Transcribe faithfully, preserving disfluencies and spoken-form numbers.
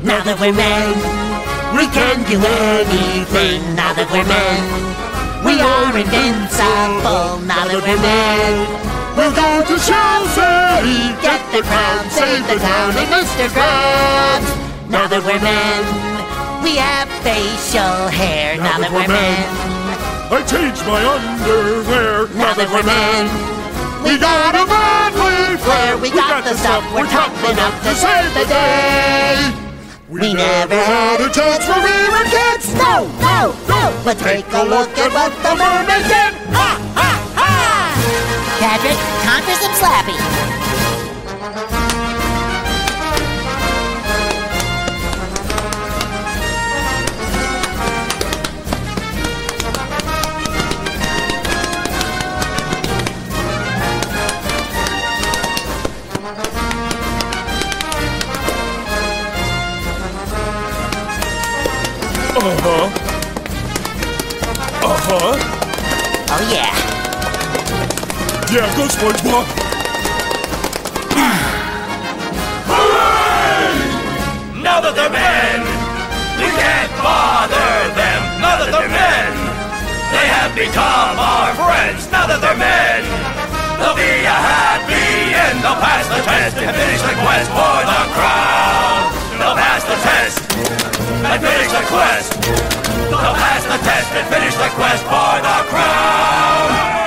Now that we're men, we can do anything. Now that we're men, we are invincible. Now that we're men, we'll go to Chelsea, get the crown, save the town, and Mister Krabs. Now that we're men, we have facial hair. Now that we're men, I changed my underwear. now that we're men, we got a manly flair. We got the stuff, we're tough enough to save the day. We never had a chance when we were kids. No, no, no. But take a look at what the mermaid did. Ha, ha, ha! Patrick, time for some slappy. Uh-huh. Uh-huh. Oh yeah. Yeah, go SpongeBob. Hooray! Now that they're men, we can't bother them. Now that they're men, they have become our friends. Now that they're men, they'll be a happy end. They'll pass the test and finish the quest for the crown. They'll pass the test and finish the quest. They'll pass the test and finish the quest for the crown.